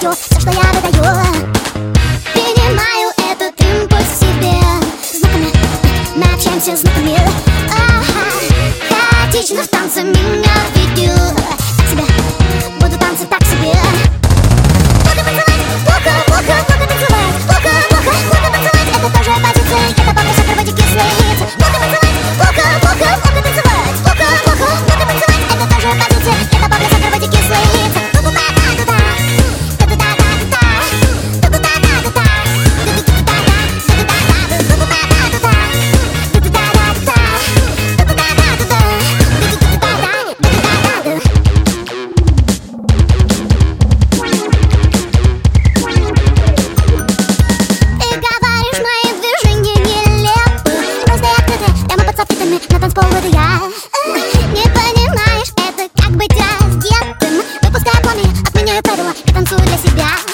отдаю все, что я выдаю. Принимаю этот импульс себе. Знаками, мы общаемся знаками. Хаотично в танце меня веду. Так себе, буду танцы так себе. Плохо танцевать, плохо танцевать. Плохо танцевать, это тоже позиция. Это пока сахар кислый яйца. Плохо танцевать, плохо танцевать. Плохо танцевать, это тоже позиция. Это пока сахар кислый яйца. На танцпол выйду я. Не понимаешь, это как быть одетым. Выпускаю пламя, отменяю правила, я танцую для себя.